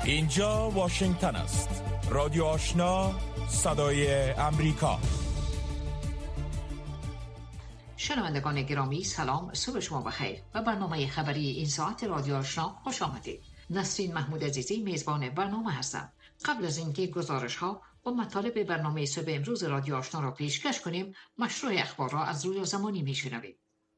اینجا واشنگتن است. رادیو آشنا، صدای امریکا. شنوندگان گرامی سلام، صبح شما بخیر و برنامه خبری این ساعت رادیو آشنا خوش آمدید. نسرین محمود عزیزی میزبان برنامه هستم. قبل از اینکه گزارش ها و مطالب برنامه صبح امروز رادیو آشنا را پیشکش کنیم، مشروع اخبار را از روی زمانی میشنوید.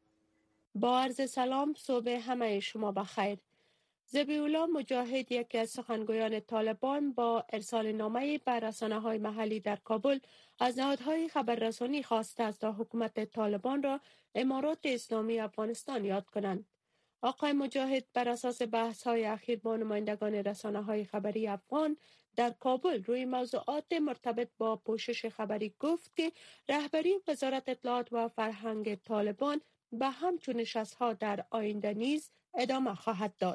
با عرض سلام، صبح همه شما بخیر. ذبیح‌الله مجاهد، یکی از سخنگویان طالبان، با ارسال نامه‌ای به رسانه‌های محلی در کابل از نهادهای خبررسانی خواسته است تا حکومت طالبان را امارات اسلامی افغانستان یاد کنند. آقای مجاهد بر اساس بحث‌های اخیر با نمایندگان رسانه‌های خبری افغان در کابل روی موضوعات مرتبط با پوشش خبری گفت که رهبری وزارت اطلاعات و فرهنگ طالبان به همچون نشست‌ها در آینده نیز ادامه خواهد داد.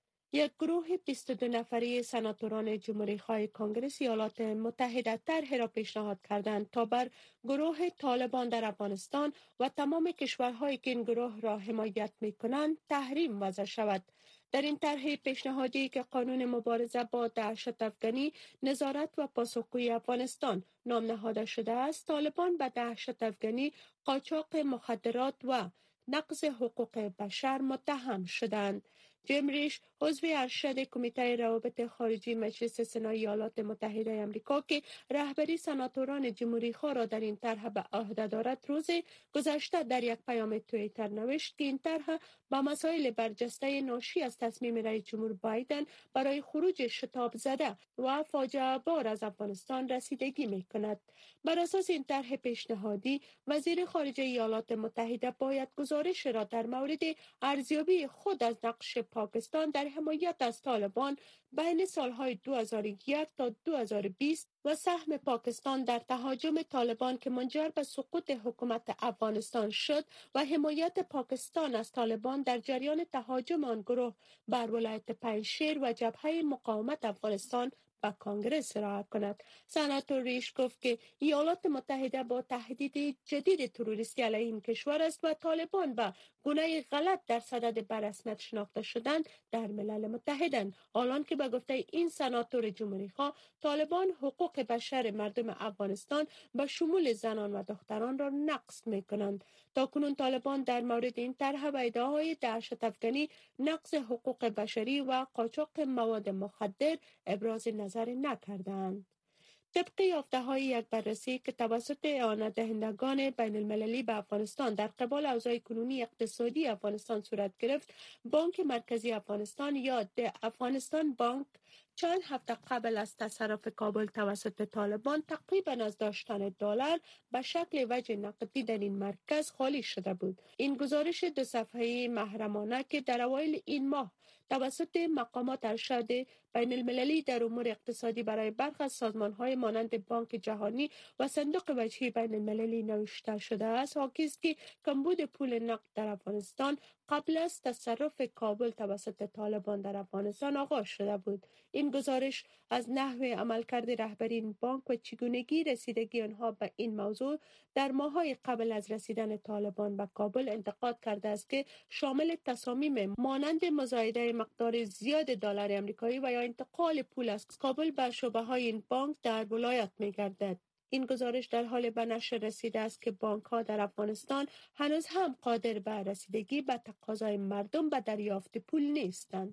یک گروه 22 نفری سناتوران جمهوری‌خواه کنگره ایالات متحده طرحی را پیشنهاد کردند تا بر گروه طالبان در افغانستان و تمام کشورهایی که این گروه را حمایت می‌کنند تحریم وضع شود. در این طرح پیشنهادی که قانون مبارزه با دهشت افغانی، نظارت و پاسخگویی افغانستان نام نهاده شده است، طالبان به دهشت افغانی، قاچاق مخدرات و نقض حقوق بشر متهم شدند. جیم ریش، عضو ارشد کمیته روابط خارجی مجلس سنای ایالات متحده آمریکا که رهبری سناتوران جمهوری‌خواه را در این طرح به عهده دارد، روز گذشته در یک پیام توییتر نوشت که این طرح با مسائل برجسته ناشی از تصمیم رئیس جمهور بایدن برای خروج شتاب زده و فاجعه بار از افغانستان رسیدگی می‌کند. بر اساس این طرح پیشنهادی، وزیر خارجه ایالات متحده باید گزارش را در مورد ارزیابی خود از نقش پاکستان در حمایت از طالبان بین سالهای 2001 تا 2020 و سهم پاکستان در تهاجم طالبان که منجر به سقوط حکومت افغانستان شد و حمایت پاکستان از طالبان در جریان تهاجم آن گروه بر ولایت پنجشیر و جبهه مقاومت افغانستان به کنگره ارائه کند. سناتور ریش گفت که ایالات متحده با تهدید جدید تروریستی علیه این کشور است و طالبان به گونه غلط در صدد بررسمیت شناخته شدن در ملل متحدند، حالان که به گفته این سناتور جمهوری‌خواه طالبان حقوق بشر مردم افغانستان به شمول زنان و دختران را نقض می‌کنند. تاکنون طالبان در مورد این طرح و ادعاهای دهشت افغانی، نقض حقوق بشری و قاچاق مواد مخدر ابراز نظر نکردند. طبق یافته‌های یک بررسی که توسط اعانت دهندگان بین المللی به افغانستان در قبال اوضاع کنونی اقتصادی افغانستان صورت گرفت، بانک مرکزی افغانستان یا د افغانستان بانک چند هفته قبل از تصرف کابل توسط طالبان تقریباً از داشتن دلار به شکل وجه نقدی در این مرکز خالی شده بود. این گزارش 2 صفحه‌ای محرمانه که در اوایل این ماه توسط مقامات ارشد بین المللی در امور اقتصادی برای برخی از سازمان‌های مانند بانک جهانی و صندوق وجهی بین المللی نوشته شده است، حاکی است که کمبود پول نقد در افغانستان قبل از تصرف کابل توسط طالبان در افغانستان آغاز شده بود. این گزارش از نحو عملکرد رهبری این بانک و چگونگی رسیدگی آنها به این موضوع در ماه‌های قبل از رسیدن طالبان به کابل انتقاد کرده است که شامل تصامیم مانند مزایده مقدار زیاد دلار آمریکایی و یا انتقال پول از کابل به شعبه‌های این بانک در ولایت می‌گردد. این گزارش در حال به نشر رسیده است که بانک‌ها در افغانستان هنوز هم قادر به رسیدگی به تقاضای مردم به دریافت پول نیستند.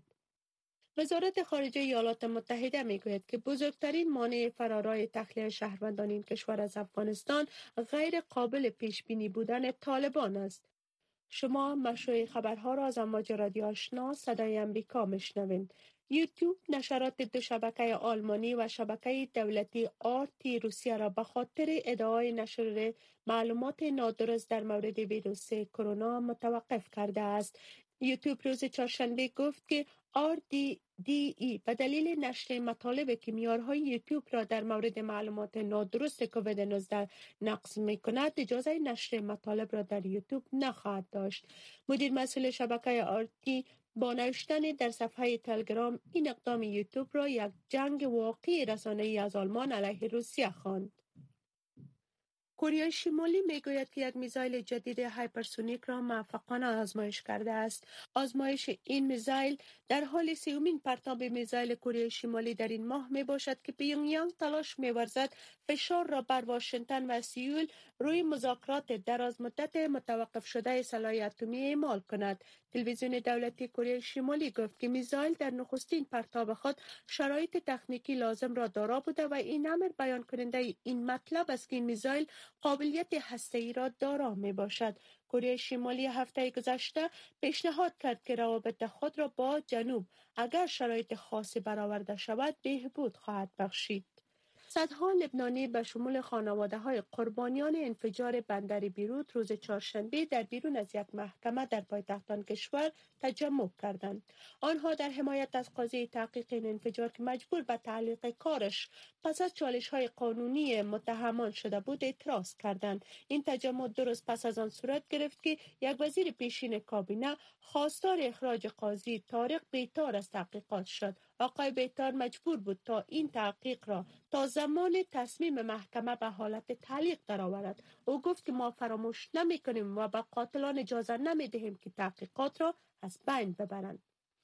وزارت خارجه ایالات متحده میگوید که بزرگترین مانع فرارای تخلیه شهروندان این کشور از افغانستان غیر قابل پیش بینی بودن طالبان است. شما مشروع خبرها را از امواج رادیو آشنا صدای امریکا میشنوید. یوتیوب نشرات 2 شبکه آلمانی و شبکه دولتی آرتی روسیه را به خاطر ادعای نشر معلومات نادرست در مورد ویروس کرونا متوقف کرده است. یوتیوب روز چهارشنبه گفت که RDDE به دلیل نشر مطالب که معیارهای یوتیوب را در مورد معلومات نادرست کووید 19 نقض می‌کند، اجازه نشر مطالب را در یوتیوب نخواهد داشت. مدیر مسئول شبکه آرتی با نوشتن در صفحه تلگرام این اقدام یوتیوب را یک جنگ واقعی رسانه‌ای از آلمان علیه روسیه خواند. کره شمالی میگوید که یک میزایل جدید هایپرسونیک را موفقانه آزمایش کرده است. آزمایش این میزایل در حال سومین پرتاب میزایل کره شمالی در این ماه می باشد که پیونگیانگ تلاش می‌ورزد فشار را بر واشنگتن و سئول روی مذاکرات دراز مدت متوقف شده سلاح اتمی اعمال کند. تلویزیون دولتی کره شمالی گفت که میزایل در نخستین پرتاب خود شرایط تکنیکی لازم را دارا بوده و این امر بیان کننده این مطلب است که این میزایل قابلیت هسته‌ای را دارا می باشد. کره شمالی هفته گذشته پیشنهاد کرد که روابط خود را با جنوب اگر شرایط خاصی برآورده شود بهبود خواهد بخشید. صدها لبنانی به شمول خانواده‌های قربانیان انفجار بندر بیروت روز چهارشنبه در بیرون از یک محکمه در پایتخت آن کشور تجمع کردند. آنها در حمایت از قاضی تحقیق این انفجار که مجبور به تعلیق کارش پس از چالش‌های قانونی متهمان شده بود اعتراض کردند. این تجمع درست پس از آن صورت گرفت که یک وزیر پیشین کابینه خواستار اخراج قاضی طارق بیطار از تحقیقات شد. آقای بیطار مجبور بود تا این تحقیق را تا زمان تصمیم محکمه به حالت تعلیق درآورد. او گفت که ما فراموش نمی‌کنیم و به قاتلان اجازه نمی‌دهیم که تحقیقات را از بین ببرند.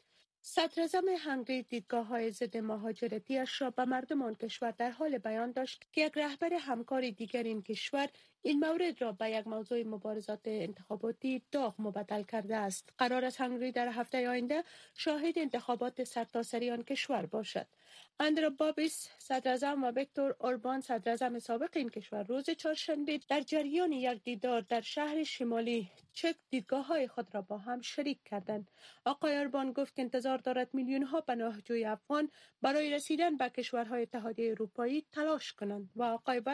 صدراعظم هنگری دیدگاه‌های ضد مهاجرتی‌اش را به مردم آن کشور در حال بیان داشت که یک رهبر همکار دیگر این کشور این مورد را به یک موضوع مبارزات انتخاباتی داغ مبدل کرده است. قرار است هنگری در هفته آینده شاهد انتخابات سرتاسری آن کشور باشد. اندرا بابیس صدراعظم و ویکتور اوربان صدراعظم سابق این کشور روز چهارشنبه در جریان یک دیدار در شهر شمالی چک دیدگاه‌های خود را با هم شریک کردند. آقای اوربان گفت که انتظار دارد میلیون‌ها پناهجوی افغان برای رسیدن به کشورهای اتحادیه اروپایی تلاش کنند و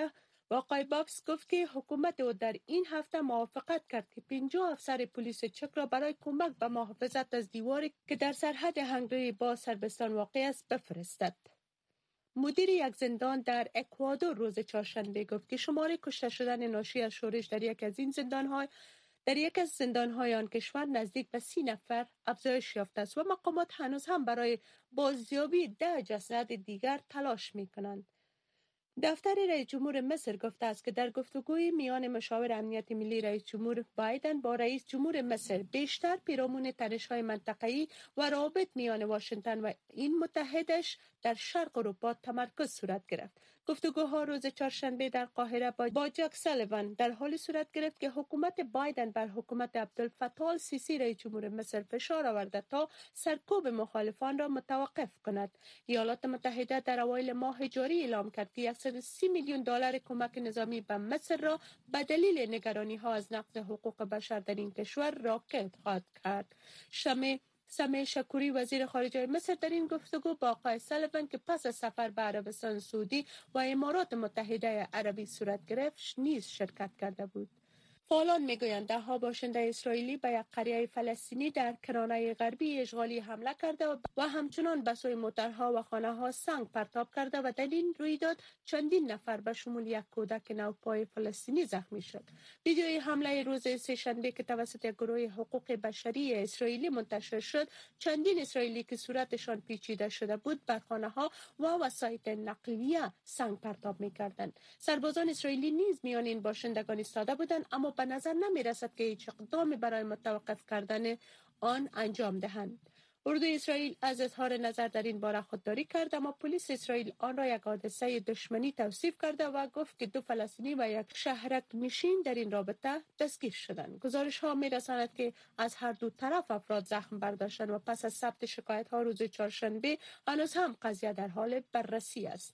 آقای بابس گفت که حکومت او در این هفته موافقت کرد که 50 افسر پلیس چک را برای کمک به محافظت از دیواری که در سرحد هنگری با صربستان واقع است بفرستد. مدیر یک زندان در اکوادور روز چهارشنبه گفت که شمار کشته شدن ناشی از شورش در یک از زندان‌های آن کشور نزدیک به 30 نفر افزایش یافته است و مقامات هنوز هم برای بازیابی 10 جسد دیگر تلاش می‌کنند. دفتر رئیس جمهور مصر گفته است که در گفتگوی میان مشاور امنیت ملی رئیس جمهور بایدن با رئیس جمهور مصر بیشتر پیرامون تنش‌های منطقه‌ای و روابط میان واشنگتن و این متحدش در شرق اروپا تمرکز صورت گرفت. گفتگوها روز چهارشنبه در قاهره با جک سالیوان در حالی صورت گرفت که حکومت بایدن بر حکومت عبدالفتاح السیسی رئیس جمهور مصر فشار آورده تا سرکوب مخالفان را متوقف کند. ایالات متحده در اوایل ماه جاری اعلام کرد که 130 میلیون دلار کمک نظامی به مصر را به دلیل نگرانی‌ها از نقض حقوق بشر در این کشور راکد خواهد کرد. سمیع شکوری وزیر خارجه مصر در این گفتگو با آقای سالیوان که پس از سفر به عربستان سعودی و امارات متحده عربی صورت گرفت نیز شرکت کرده بود. فعالان میگویند ده‌ها باشنده اسرائیلی به یک قریه فلسطینی در کرانه غربی اشغالی حمله کرده و همچنان به سوی موترها و خانه‌ها سنگ پرتاب کرده و در این رویداد چندین نفر به شمول یک کودک نوپای فلسطینی زخمی شد. ویدیوی حمله روز سه‌شنبه که توسط یک گروه حقوق بشری اسرائیلی منتشر شد، چندین اسرائیلی که صورتشان پیچیده شده بود بر خانه‌ها و وسایط نقلیه سنگ پرتاب می‌کردند. سربازان اسرائیلی نیز میان این باشندگان ایستاده بودند، اما به نظر نمی رسد که هیچ اقدامی برای متوقف کردن آن انجام دهند. اردوی اسرائیل از اظهار نظر در این باره خودداری کرد، اما پلیس اسرائیل آن را یک حادثه دشمنی توصیف کرده و گفت که 2 فلسطینی و یک شهرک نشین در این رابطه دستگیر شدند. گزارش ها می رساند که از هر دو طرف افراد زخم برداشتند و پس از ثبت شکایت ها روز چهارشنبه هنوز هم قضیه در حال بررسی است.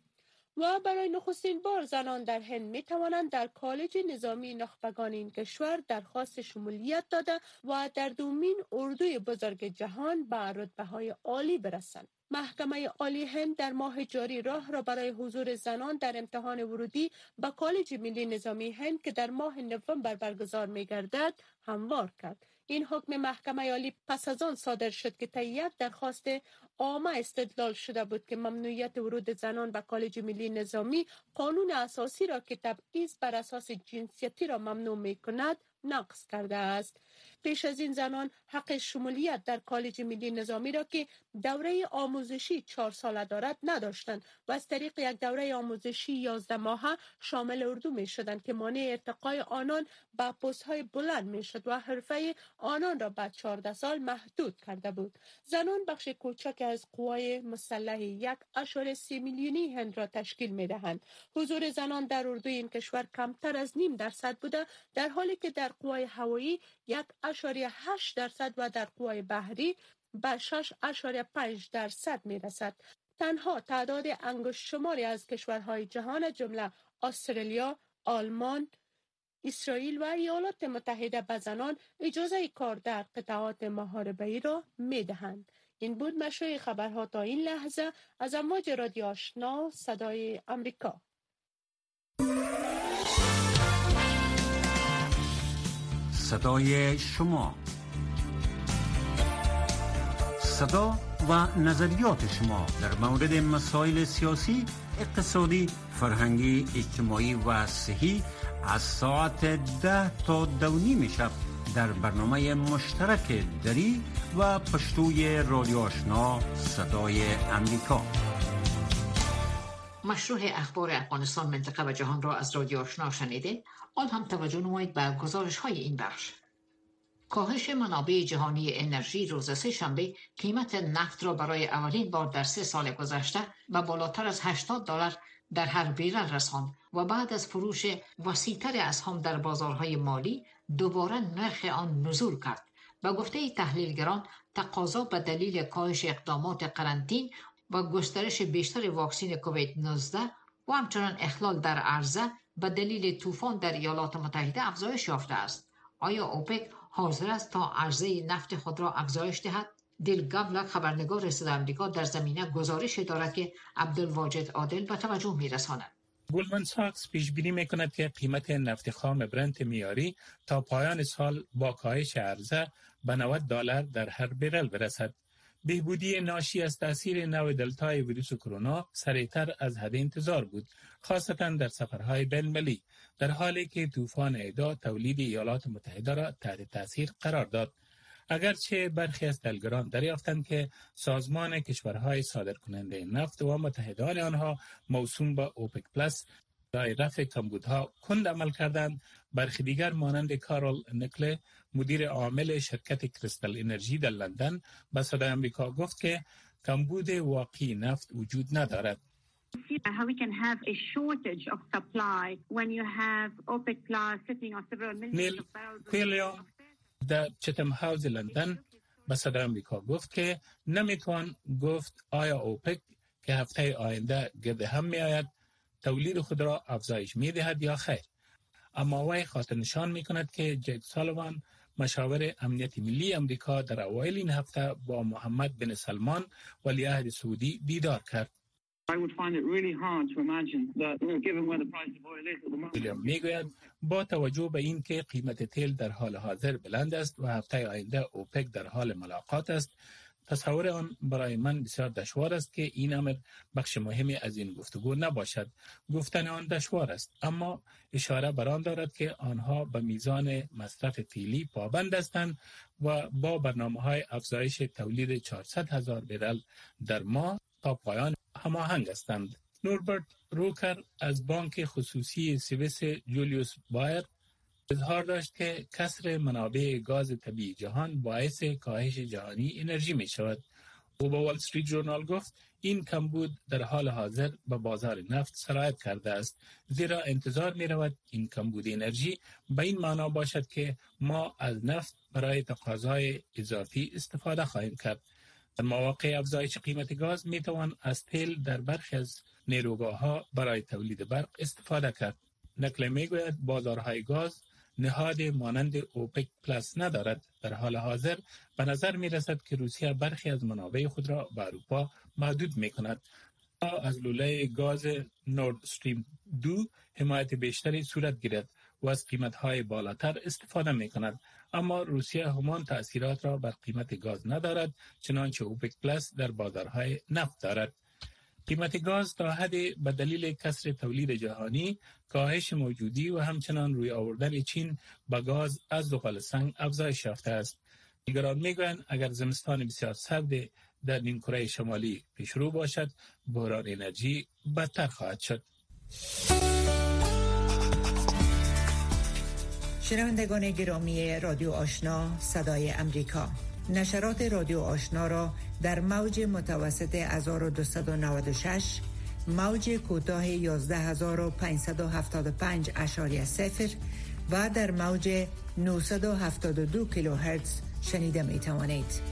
و برای نخستین بار زنان در هند می توانند در کالج نظامی نخبگان این کشور درخواست شمولیت داده و در دومین اردوی بزرگ جهان به رتبه‌های عالی برسند. محکمه عالی هند در ماه جاری راه را برای حضور زنان در امتحان ورودی به کالج ملی نظامی هند که در ماه نوامبر برگزار می گردد هموار کرد. این حکم محکمه عالی پس از آن صادر شد که طی یک درخواست عامه استدلال شده بود که ممنوعیت ورود زنان به کالج ملی نظامی قانون اساسی را که تبعیض بر اساس جنسیتی را ممنوع می کند نقض کرده است. پیش از این زنان حق شمولیت در کالج ملی نظامی را که دوره آموزشی 4 ساله دارد نداشتند و از طریق یک دوره آموزشی 11 ماهه شامل اردو می شدند که مانع ارتقای آنان به پست های بلند می شد و حرفه آنان را به 14 سال محدود کرده بود. زنان بخش کوچک از قوای مسلح 1.3 میلیونی هند را تشکیل می دهند. حضور زنان در اردو این کشور کمتر از 0.5% بوده، در حالی که در قوای هوایی 1.8% و در قوای بحری به 6.5% می رسد. تنها تعداد انگشت شماری از کشورهای جهان جمله استرالیا، آلمان، اسرائیل و ایالات متحده به زنان اجازه کار در قطعات محاربه‌ای را می دهند. این بود مشروع خبرها تا این لحظه از امواج رادیو آشنا صدای امریکا. صدای شما، صدا و نظریات شما در مورد مسائل سیاسی، اقتصادی، فرهنگی، اجتماعی و صحی از ساعت 10 تا 2:30 شب در برنامه مشترک دری و پشتوی رادیو آشنا صدای امریکا. مشروع اخبار افغانستان، منطقه و جهان را از رادیو آشنا شنیده. آن هم توجه نمایید به گزارش های این بخش. کاهش منابع جهانی انرژی روز سه‌شنبه قیمت نفت را برای اولین بار در 3 سال گذشته به بالاتر از $80 در هر بیرل رساند و بعد از فروش وسیع‌تر اسهم در بازارهای مالی دوباره نرخ آن نزول کرد. به گفته تحلیلگران، تقاضا به دلیل کاهش اقدامات قرنطینه و گسترش بیشتر واکسن کووید 19 و همچنان اخلال در عرضه به دلیل طوفان در ایالات متحده افزایش یافته است. آیا اوپک حاضر است تا عرضه نفت خود را افزایش دهد؟ دیل گابلک، خبرنگار صدای آمریکا، در زمینه گزارش دارد که عبدالواجد عادل به توجه می‌رساند. گلدمن ساکس پیش بینی می‌کند که قیمت نفت خام برنت معیاری تا پایان سال با کاهش عرضه به $90 در هر بیرل برسد. بهبودی ناشی از تأثیر نوع دلتای ویروس کرونا سریعتر از حد انتظار بود، خاصتاً در سفرهای بین‌المللی، در حالی که طوفان ایدا تولید ایالات متحده را تحت تأثیر قرار داد. اگرچه برخی از تحلیلگران دریافتند که سازمان کشورهای صادرکننده نفت و متحدان آنها موسوم به اوپک پلاس برای رفع کمبودها کند عمل کردند، برخی دیگر مانند کارول نکله، مدیر عامل شرکت کریستال انرژی در لندن، به صدای آمریکا گفت که کمبود واقعی نفت وجود ندارد. How we can have a shortage of supply when you have OPEC plus sitting on several millions of barrels. در چتم هاوز لندن به صدای آمریکا گفت که نمیتوان گفت آیا اوپک که هفته آینده گرد هم می آید تولید خود را افزایش می دهد یا خیر. اما وی خاطر نشان می کند که جک سالیوان، مشاور امنیت ملی امریکا، در اوایل این هفته با محمد بن سلمان ولیعهد سعودی دیدار کرد. I would find it really hard to imagine that, given where the price of oil is at the moment. ویلیام میگوید با توجه به این که قیمت تیل در حال حاضر بلند است و هفته آینده اوپک در حال ملاقات است، تصور آن برای من بسیار دشوار است که این امر بخش مهمی از این گفتگو نباشد. گفتن آن دشوار است، اما اشاره بر آن دارد که آنها به میزان مصرف فعلی پابند هستند و با برنامه‌های افزایش تولید 400,000 برل در ماه تا پایان هماهنگ هستند. نوربرت روکر از بانک خصوصی سوئیس جولیوس بایر اظهار داشت که کسر منابع گاز طبیعی جهان باعث کاهش جهانی انرژی می شود. او به وال استریت ژورنال گفت این کمبود در حال حاضر به بازار نفت سرایت کرده است، زیرا انتظار می رود این کمبود انرژی به این معنا باشد که ما از نفت برای تقاضای اضافی استفاده خواهیم کرد. در مواقع افزایش قیمت گاز می توان از تیل در برخی از نیروگاه‌ها برای تولید برق استفاده کرد. نکله می گوید بازارهای گاز نهاد مانند اوپک پلاس ندارد. در حال حاضر به نظر می رسد که روسیه برخی از منابع خود را به اروپا محدود می کند تا از لوله گاز نورد استریم 2 حمایت بیشتری صورت گیرد و از قیمت‌های بالاتر استفاده می کند. اما روسیه همان تأثیرات را بر قیمت گاز ندارد چنانچه اوپک پلاس در بازارهای نفت دارد. قیمت گاز تا حدی به دلیل کسر تولید جهانی، کاهش موجودی و همچنان روی آوردن چین به گاز از زغال سنگ افزایش یافته است. نگران میگویند اگر زمستان بسیار سرد در نیمکره شمالی پیشرو باشد، بحران انرژی بدتر خواهد شد. شنوندگان گرامی رادیو آشنا صدای امریکا، نشرات رادیو آشنا را در موج متوسط 1296، موج کوتاه 11575.0 و در موج 972 کیلوهرتز شنیده می توانید.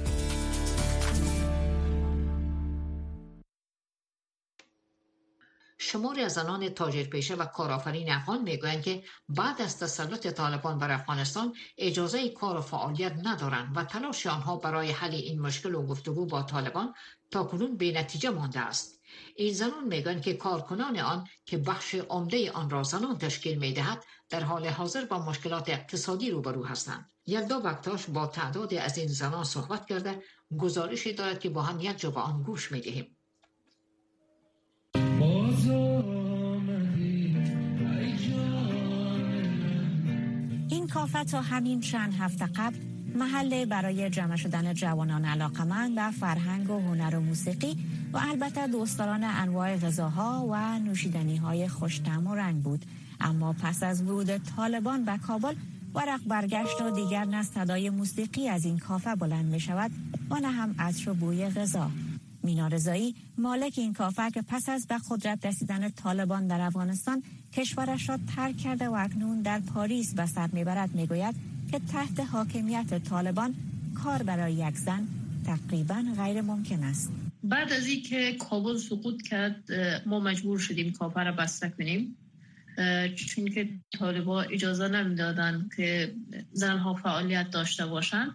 شماری از زنان تاجرپیشه و کارآفرین افغان میگویند که بعد از تسلط طالبان بر افغانستان اجازه کار و فعالیت ندارند و تلاش آنها برای حل این مشکل و گفتگو با طالبان تاکنون بی‌نتیجه مانده است. این زنان میگویند که کارکنان آن که بخش عمده آن را زنان تشکیل میدهد در حال حاضر با مشکلات اقتصادی روبرو هستند. یلدا بکتاش با تعدادی از این زنان صحبت کرده گزارشی دارد که با هم یک جا به آن گوش میدهیم. این کافه تا همین چند هفته قبل محل برای جمع شدن جوانان علاقمند به فرهنگ و هنر و موسیقی و البته دوستداران انواع غذاها و نوشیدنی‌های خوش‌طعم و رنگ بود. اما پس از ورود طالبان به کابل، ورق برگشت و دیگر نه صدای موسیقی از این کافه بلند می شود و نه هم عطر و بوی غذا. مینا رضایی، مالک این کافه که پس از به قدرت رسیدن طالبان در افغانستان کشورش را ترک کرده و اکنون در پاریس به سر میبرد، میگوید که تحت حاکمیت طالبان کار برای یک زن تقریبا غیر ممکن است. بعد از اینکه کابل سقوط کرد، ما مجبور شدیم کافه را بسته کنیم، چون که طالبان اجازه نمیدادن که زنها فعالیت داشته باشند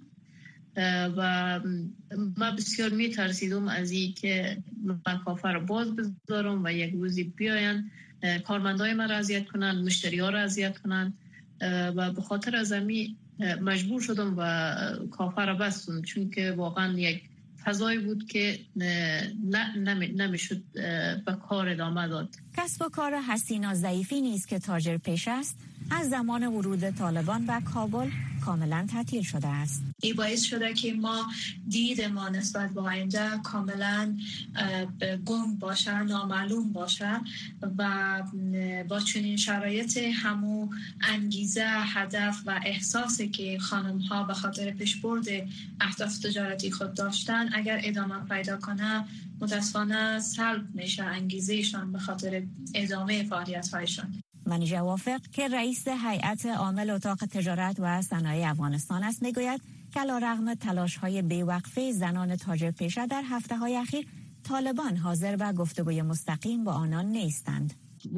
و من بسیار میترسیدم از این که من کافه را باز بذارم و یک روزی بیاین کارمندای من را اذیت کنن، مشتری ها را اذیت کنن و به خاطر از همین مجبور شدم و کافه را بستم، چون که واقعا یک فضایی بود که نمیشد به کار ادامه داد. کسب و کار حسینا ضعیفی نیست که تاجر پیشه است، از زمان ورود طالبان به کابل کاملا تعطیل شده است. این باعث شده که ما دید ما نسبت به آینده کاملا گنگ باشه، نامعلوم باشه و با چنین شرایط همو انگیزه، هدف و احساسی که خانم ها به خاطر پیشبرد اهداف تجارتی خود داشتن اگر ادامه پیدا کنه متاسفانه سلب میشه انگیزهشان به خاطر ادامه فعالیت هایشان. منیژه وافق که رئیس هیئت عامل اتاق تجارت و صنایع افغانستان است میگوید که علیرغم تلاش‌های بی‌وقفه زنان تاجرپیشه در هفته‌های اخیر، طالبان حاضر به گفتگوی مستقیم با آنان نیستند.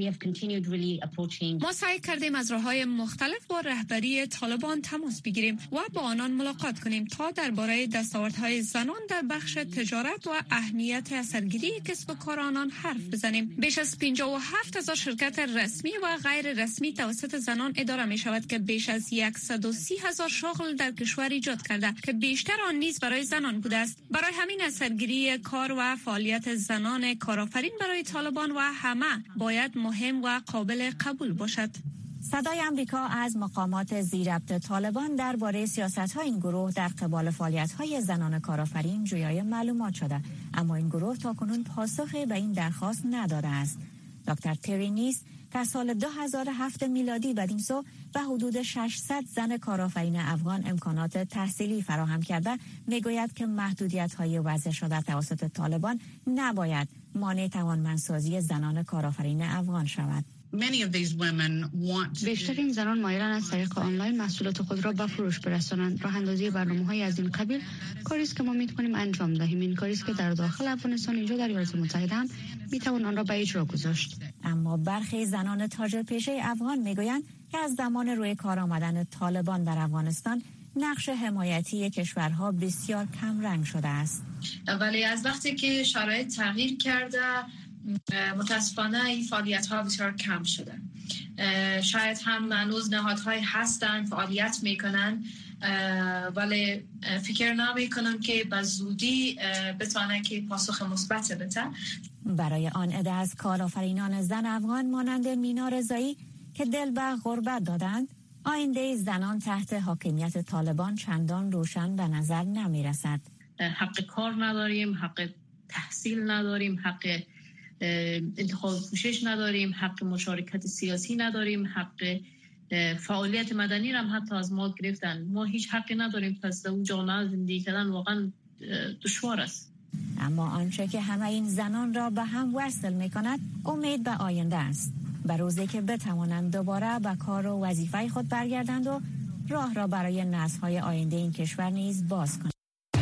ما سعی کردیم از راه‌های مختلف با رهبری طالبان تماس بگیریم و با آنان ملاقات کنیم تا درباره دستاوردهای زنان در بخش تجارت و اهمیت اثرگیری کسب و کار آنان حرف بزنیم. بیش از 57,000 شرکت رسمی و غیر رسمی توسط زنان اداره می شود که بیش از 130,000 شغل در کشور ایجاد کرده که بیشتر آن نیز برای زنان بوده است. برای همین اثرگیری کار و فعالیت زنان کارآفرین برای طالبان و همه باید مهم و قابل قبول باشد. صدای امریکا از مقامات زیربط طالبان درباره سیاست‌های این گروه در قبال فعالیت‌های زنان کارآفرین جویای معلومات شده، اما این گروه تاکنون پاسخی به این درخواست نداده است. دکتر تری نیس که سال 2007 میلادی بدین سو به حدود 600 زن کارآفرین افغان امکانات تحصیلی فراهم کرده، میگوید که محدودیت‌های وضع شده توسط طالبان نباید مانع توانمندسازی زنان کارآفرین افغان شود. بیشتر این زنان مایلند از طریق آنلاین محصولات خود را به فروش برسانند. راه اندازی برنامه‌های از این قبیل کاری است که ما می‌توانیم انجام دهیم. این کاری است که در داخل افغانستان اینجا در ایالات متحده هم می‌توان آن را به اجرا گذاشت. اما برخی زنان تاجرپیشه افغان میگویند که از زمان روی کار آمدن طالبان در افغانستان نقش حمایتی کشورها بسیار کم رنگ شده است. ولی از وقتی که شرایط تغییر کرده متاسفانه این فعالیت ها بسیار کم شده. شاید هم هنوز نهادهای هستن فعالیت میکنن، ولی فکر نمیکنم که به زودی بتونن که پاسخ مثبت بده. برای آن عده از کارآفرینان زن افغان مانند مینا رضایی که دل به غربت دادند، آینده زنان تحت حاکمیت طالبان چندان روشن به نظر نمی رسد. حق کار نداریم، حق تحصیل نداریم، حق انتخاب پوشش نداریم، حق مشارکت سیاسی نداریم، حق فعالیت مدنی هم حتی از ما گرفتن. ما هیچ حقی نداریم، پس در اون جامعه زندگی کردن واقعا دشوار است. اما آنچه که همه این زنان را به هم وصل می کند امید به آینده است، به روزی که بتوانند دوباره به کار و وظیفه خود برگردند و راه را برای نسل‌های آینده این کشور نیز باز کنند.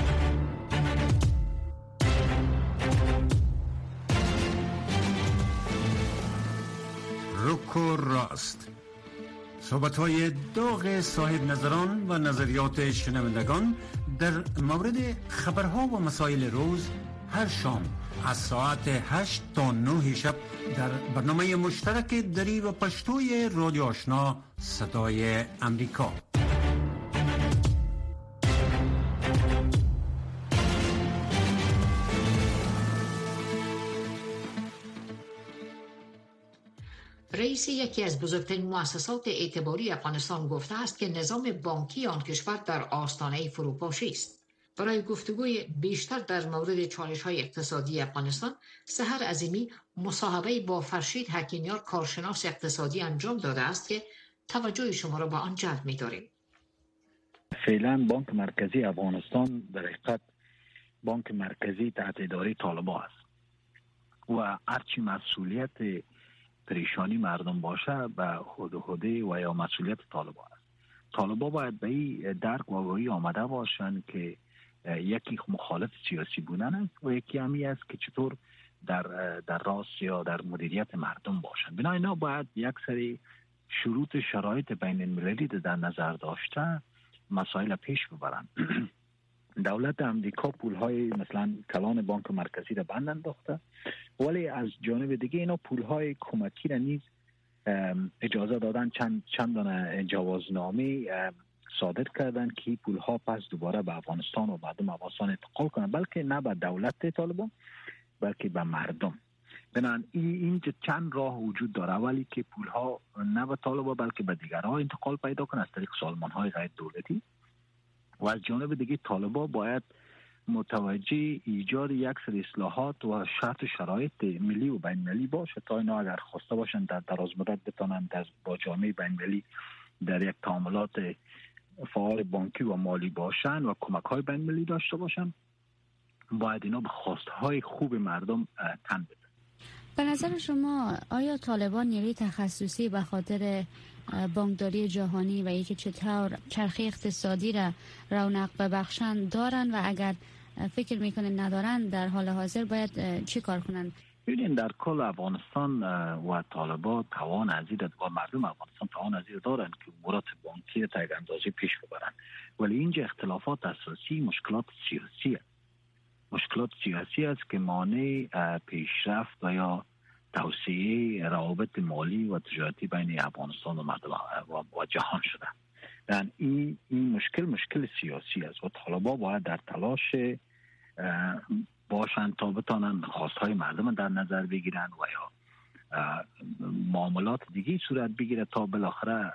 رک و راست، صحبت‌های داغ صاحب نظران و نظریات شنوندگان در مورد خبرها و مسائل روز هر شام از ساعت 8 تا 9 شب در برنامه مشترک دری و پشتوی رادیو آشنا صدای امریکا. رئیس یکی از بزرگترین مؤسسات اعتباری افغانستان گفته است که نظام بانکی آن کشور در آستانه فروپاشی است. برای گفتگوی بیشتر در مورد چالش‌های اقتصادی افغانستان، سحر عظیمی مصاحبه با فرشید حکیمیار کارشناس اقتصادی انجام داده است که توجه شما را به آن جلب می‌داریم. فعلا بانک مرکزی افغانستان در حقیقت بانک مرکزی تحت اداره طالبان است و هرچی مسئولیت پریشانی مردم باشه به هده و یا مسئولیت طالبان است. طالبان باید به این درک و آگاهی آمده باشند که یکی مخالف سیاسی بودن است و یکی همی است که چطور در راست یا در مدیریت مردم باشند. بنابراین اینا باید یک سری شروط شرایط بین المللی در نظر داشته مسائل پیش ببرند. دولت امریکا پولهای مثلا کلان بانک مرکزی را بند انداخته، ولی از جانب دیگه اینا پولهای کمکی را نیز اجازه دادن، چند دانه جوازنامه صادر کردن که پولها پس دوباره به افغانستان و مردم افغانستان انتقال کنن، بلکه نه به دولت طالبان بلکه به مردم. بنابراین این چند راه وجود داره، اولی که پولها نه به طالبان بلکه به دیگرها انتقال پیدا کنه از طریق سازمان‌های غیر دولتی، و از جانب دیگه طالبان باید متوجه ایجاد یک سری اصلاحات و شرط شرایط ملی و بین المللی باشه تا اینا اگر خواسته باشن در دراز مدت بتونن با جامعه بین المللی در یک تعاملات فعال بانکی و مالی باشن و کمک‌های بین المللی داشته باشن، باید اینا به خواستهای خوب مردم تن بدن. به نظر شما آیا طالبان نیروی تخصصی به خاطر بانکداری جهانی و اینکه چطور چرخه اقتصادی را رونق ببخشند دارن و اگر فکر میکنن ندارن در حال حاضر باید چی کار کنن؟ ببینید در کل افغانستان و طالبان توان عزیز و مردم افغانستان توان عزیز دارن که امورات بانکی تا یک اندازه پیش ببرن، ولی اینجا اختلافات اساسی مشکلات سیاسی است که مانع پیشرفت و یا توسعه روابط مالی و تجارتی بین افغانستان و مردم و جهان شده. یعنی این مشکل سیاسی است و طالبان باید در تلاش باشند تا بتانند خواستهای مردم در نظر بگیرند و یا معاملات دیگه صورت بگیره تا بالاخره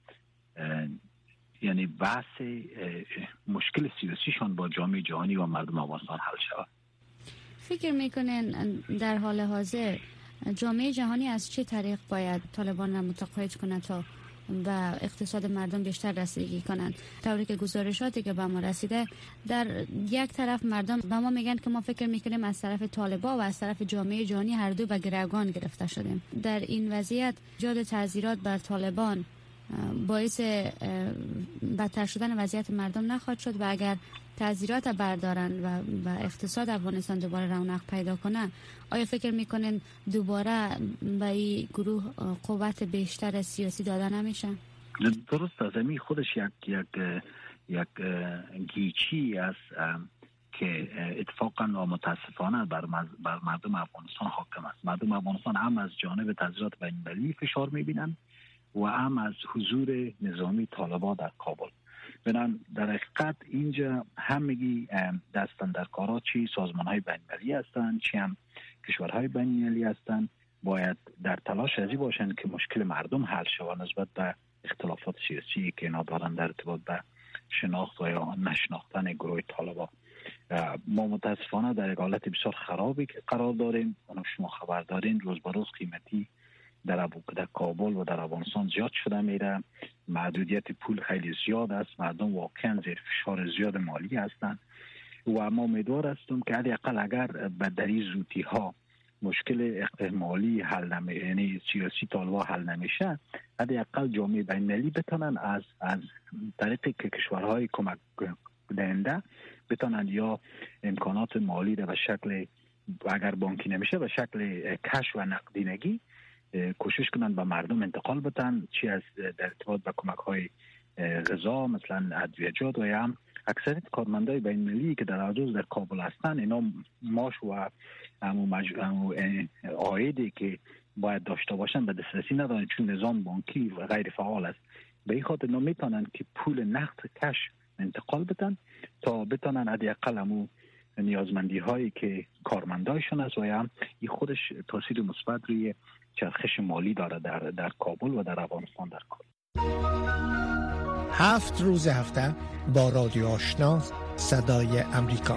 یعنی بحث مشکل سیاسیشان با جامعه جهانی و مردم افغانستان حل شود. فکر میکنن در حال حاضر جامعه جهانی از چه طریق باید طالبان را متقاعد کنه تا و اقتصاد مردم بیشتر رسیدگی کنند؟ طوری که گزارشاتی که به ما رسیده، در یک طرف مردم به ما میگن که ما فکر میکنیم از طرف طالبان و از طرف جامعه جهانی هر دو به گروگان گرفته شدیم. در این وضعیت ایجاد تعزیرات بر طالبان باعث بدتر شدن وضعیت مردم نخواهد شد و اگر تعزیرات بردارن و اقتصاد افغانستان دوباره رونق پیدا کنه، آیا فکر میکنین دوباره به این گروه قوت بیشتر سیاسی داده نمیشه؟ درست از امی خودش یک گیچی است که اتفاقا و متاسفانه بر مردم افغانستان حاکم است. مردم افغانستان هم از جانب تعزیرات بین‌المللی فشار میبینن و هم از حضور نظامی طالبان در کابل. بنابراین در حقیقت اینجا همگی دستاندرکارا چی سازمان‌های بین‌المللی هستند چی هم کشورهای بین‌المللی هستند باید در تلاش ازی باشند که مشکل مردم حل شود نسبت به اختلافات سیاسی که اینا دارن در ارتباط به شناخت و یا نشناختن گروه طالبان. ما متاسفانه در حالت بسیار خرابی که قرار داریم. شما خبر دارین روز به روز قیمتی در کابل و در افغانستان زیاد شده میره. محدودیت پول خیلی زیاد است. مردم واقعا زیر فشار زیاد مالی هستند و ما امیدوار هستیم که حداقل اگر به دری زودی ها مشکل مالی حل نمیشه یعنی سیاسی طالبان حل نمیشه حداقل جامعه بین‌المللی بتونن از طریق کشورهای کمک دهنده بتونن یا امکانات مالی را به شکل اگر بانکی نمیشه به شکل کش و نقدینگی کوشش کنن به مردم انتقال بدن چی از در ارتباط به کمک های غذا مثلا ادویجات و هم اکثریت کارمندای بین‌المللی که در روز در کابل هستن اینا ماش و عایدی که باید داشته باشن به دسترسی ندارن چون نظام بانکی و غیر فعال است. به این خاطر نمیتونن که پول نقد کش انتقال بدن تا بتونن حداقل همون نیازمندی هایی که کارمندایشون است و هم این خودش تاثیر مثبت روی چرخش مالی داره در کابل و در افغانستان در کل. 7 روز هفته با رادیو آشنا صدای امریکا.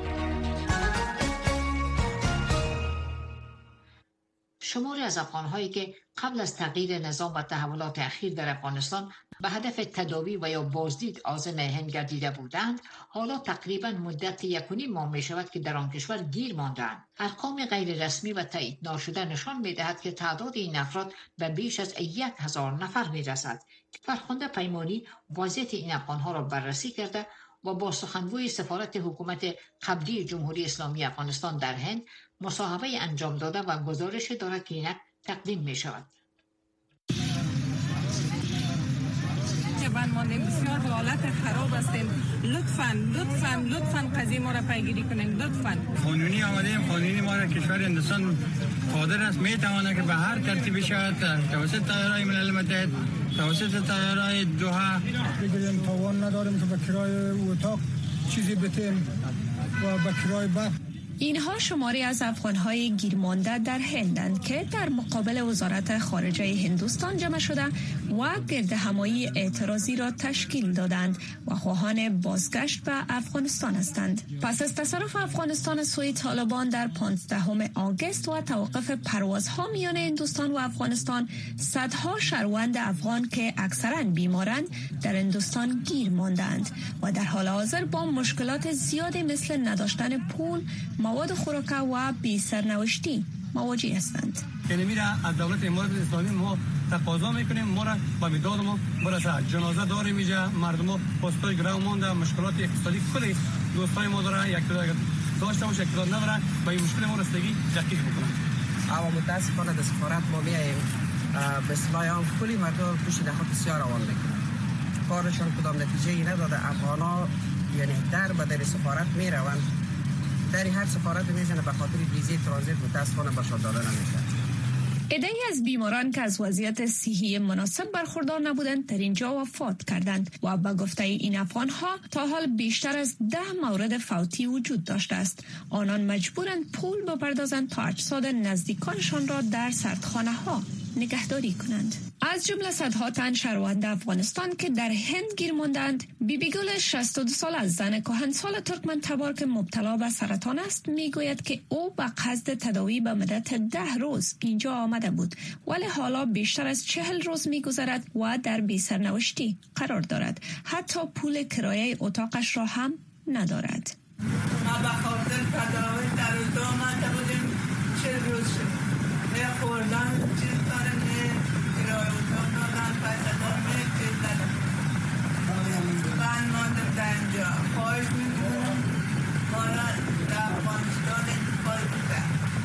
شماری از افغان‌هایی که قبل از تغییر نظام و تحولات اخیر در افغانستان به هدف تداوی و یا بازدید عازم هند گردیده بودند، حالا تقریباً مدت 1.5 ماه می شود که در آن کشور گیر مانده‌اند. ارقام غیر رسمی و تایید ناشده نشان می‌دهد که تعداد این افراد به بیش از 1,000 نفر می‌رسد. فرخنده پیمانی وضعیت این افغان‌ها را بررسی کرده و با سخنگوی سفارت حکومت قبلی جمهوری اسلامی افغانستان در هند مصاحبه انجام داده و گزارش دارد که اینک تقدیم می شود. بند ماندیم بسیار به حالت خراب هستیم. لطفاً قضیه ما را پیگیری کنیم. لطفاً قانونی آمدیم. قانونی ما را کشور هندوستان قادر است میتواند که به هر ترتیبی شود توسط طیاره‌های ملل متحد توسط طیاره‌های دوحه بگیریم. توان نداریم که به کرای اتاق چیزی بتیم و به کرای بخت. اینها شماری از افغان‌های گیرمانده در هندند که در مقابل وزارت خارجه هندوستان جمع شده و گردهمایی اعتراضی را تشکیل دادند و خواهان بازگشت به افغانستان هستند. پس از تصرف افغانستان سوی طالبان در 15 آگوست و توقف پروازها میان هندوستان و افغانستان، صدها شهروند افغان که اکثراً بیمارند در هندوستان گیر ماندند و در حال حاضر با مشکلات زیادی مثل نداشتن پول، مواد خوراک و بی سرنوشتی مواجه هستند. یعنی میره از دولت امارات اسلامی ما تقاضا میکنیم ما را با مداد ما برسه. جنازه داریم اینجا مردم پستای گرام مونده مشکلات اقتصادی کلی دوستای ما داره یک داشته باشه یک نداره با این مشکل ما رسیدگی تحقیق بکنن. اما متاسفانه در سفارت ما میایم به اصطلاح کلی مردم پشت دهات بسیار روان میکنن. کارشون کدام نتیجه‌ای نداده. افغانا یعنی در سفارت میروند در هر سفارت میزنه به خاطر ویزه ترانزیت متاسفانه باشد داده نمیشه. عده‌ای از بیماران که از وضعیت صحی مناسب برخوردار نبودند در اینجا وفات کردند و به گفته این افغان‌ها تا حال بیشتر از 10 مورد فوتی وجود داشته است. آنان مجبورند پول بپردازند تا اجساد نزدیکانشان را در سردخانه‌ها نگهداری کنند. از جمله صدها تن شهروند افغانستان که در هند گیر ماندند، بیبی گل 62 سال از زن کهنسال ترکمن تبار که مبتلا به سرطان است میگوید که او به قصد تداوی به مدت 10 روز اینجا آمده بود ولی حالا بیشتر از 40 روز میگذرد و در بی سرنوشتی قرار دارد. حتی پول کرایه اتاقش را هم ندارد. ما به خاطر تداوی در روز آمده بودیم 40 روز شد. خوردن چیز دارم کرایه اتاق دادن پیسه دارم چیز ندارم. من ماندم در اینجا خواهش میکنم ما را در افغانستان انتقال بودم.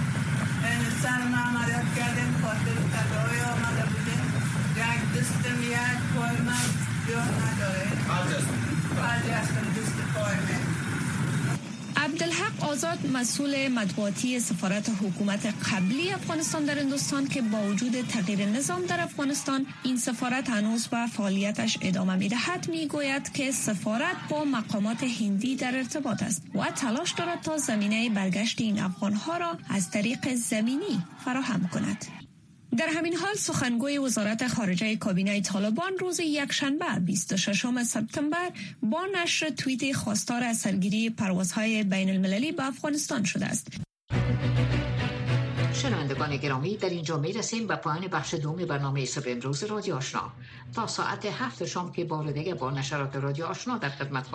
سر معملیت کردیم خاطر تداوی آمده بودیم. یک دستم یک پای من بیا نداره. خرجی هستم دست پای من. عبدالحق آزاد مسئول مطبوعاتی سفارت حکومت قبلی افغانستان در هندوستان که با وجود تغییر نظام در افغانستان این سفارت هنوز به فعالیتش ادامه می‌دهد میگوید که سفارت با مقامات هندی در ارتباط است و تلاش دارد تا زمینه برگشت این افغان‌ها را از طریق زمینی فراهم کند. در همین حال سخنگوی وزارت خارجه کابینه طالبان روز یکشنبه 26 سپتامبر با نشر توییت خواستار از سرگیری پروازهای بین المللی به افغانستان شده است. شنوندگان گرامی، در اینجا می رسیم به پایان بخش دوم برنامه صبح امروز رادیو آشنا. تا ساعت 7 شام که بار دیگه با نشرات رادیو آشنا در خدمت